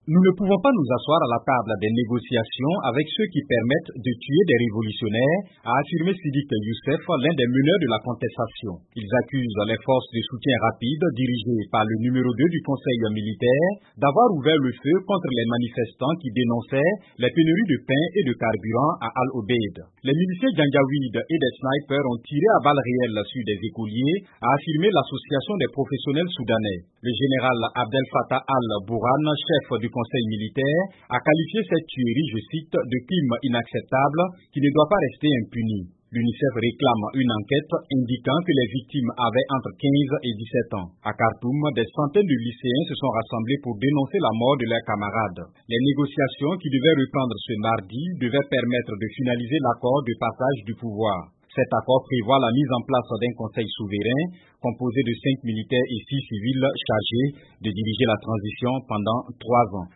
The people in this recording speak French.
Nous ne pouvons pas nous asseoir à la table des négociations avec ceux qui permettent de tuer des révolutionnaires, a affirmé Sidiki Youssef, l'un des meneurs de la contestation. Ils accusent les forces de soutien rapide dirigées par le numéro 2 du Conseil militaire d'avoir ouvert le feu contre les manifestants qui dénonçaient les pénuries de pain et de carburant à Al-Obeid. Les miliciens janjaouides et des snipers ont tiré à balles réelles sur des écoliers, a affirmé l'association des professionnels soudanais. Le général Abdel Fattah al-Bourhan, chef du Conseil militaire, a qualifié cette tuerie, je cite, de crime inacceptable qui ne doit pas rester impuni. L'UNICEF réclame une enquête indiquant que les victimes avaient entre 15 et 17 ans. À Khartoum, des centaines de lycéens se sont rassemblés pour dénoncer la mort de leurs camarades. Les négociations qui devaient reprendre ce mardi devaient permettre de finaliser l'accord de partage du pouvoir. Cet accord prévoit la mise en place d'un conseil souverain composé de 5 militaires et 6 civils chargés de diriger la transition pendant 3 ans.